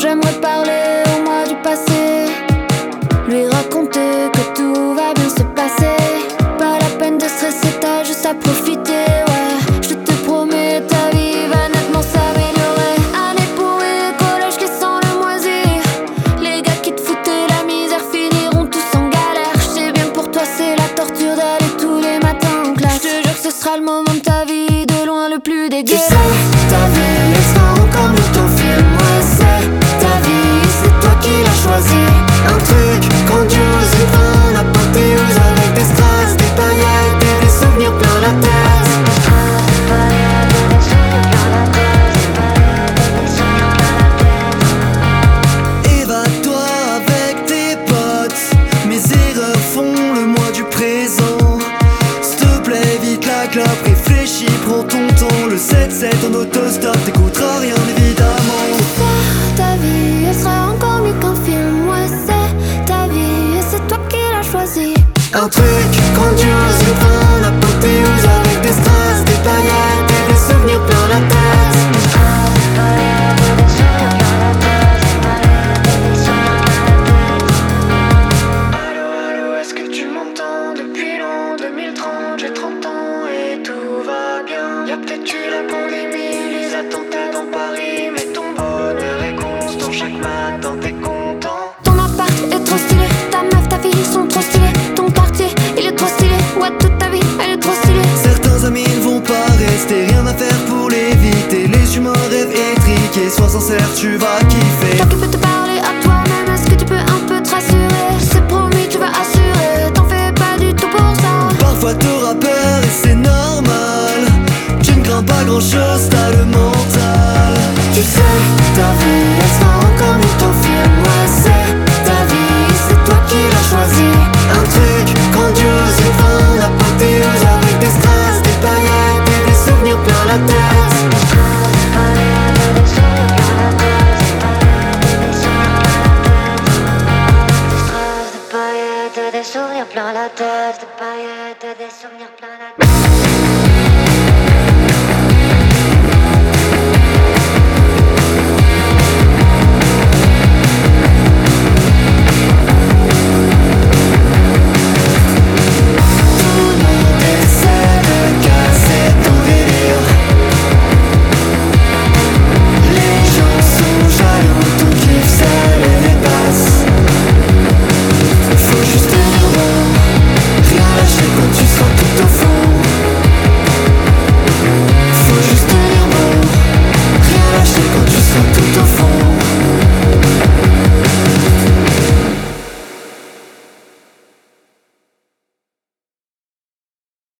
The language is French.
J'aimerais parler au moi du passé, lui raconter que tout va bien se passer. Pas la peine de stresser, t'as juste à profiter, ouais. Je te promets, ta vie va nettement s'améliorer. Année pourrie, collège qui sent le moisi. Les gars qui te foutaient la misère finiront tous en galère. Je sais bien que pour toi c'est la torture d'aller tous les matins en classe. Je te jure que ce sera le moment de ta vie, de loin le plus dégueulasse. Tu sais, ta vie, elle sera encore mieux que ton film. Ouais, c'est ta vie, c'est toi qui l'as choisi. Un truc grandiose, une fin apothéose, avec des strass, des paillettes et des souvenirs plein la tête. Évade-toi avec tes potes, mes erreurs font le moi du présent. S'il te plaît, vite la clope, réfléchis, prends ton temps. Le 7-7 en autostop, t'écouteras rien évidemment. Ta vie, elle sera encore mieux qu'un film. Ouais, c'est ta vie et c'est toi qui l'as choisi. Un truc grandiose, une fin apothéose, avec des strass, des paillettes et des souvenirs plein la tête. Allô, allô, est-ce que tu m'entends? Depuis l'an 2030, j'ai 30 ans et tout va bien. Y'a peut-être eu la pandémie, les attentats dans Paris, mais ton bonheur est constant, chaque matin t'es content. Ton appart est trop stylé, ta meuf, ta fille sont trop stylés. Ton quartier, il est trop stylé, ouais, toute ta vie, elle est trop stylée. Certains amis ne vont pas rester, rien à faire pour l'éviter. Les humains rêvent étriqués, sois sincère, tu vas kiffer. Toi qui peux te parler à toi-même, est-ce que tu peux un peu te rassurer? C'est promis, tu vas assurer, t'en fais pas du tout pour ça. Parfois t'auras peur et c'est normal. Tu ne crains pas grand chose, t'as le mental. Tu sais, ta vie, elle sera encore mieux que ton film. Ouais, c'est ta vie, c'est toi qui l'as choisi. Un truc grandiose, une fin apothéose, avec des strass, des paillettes et des souvenirs plein la tête. Des souvenirs plein la tête, des paillettes, des souvenirs plein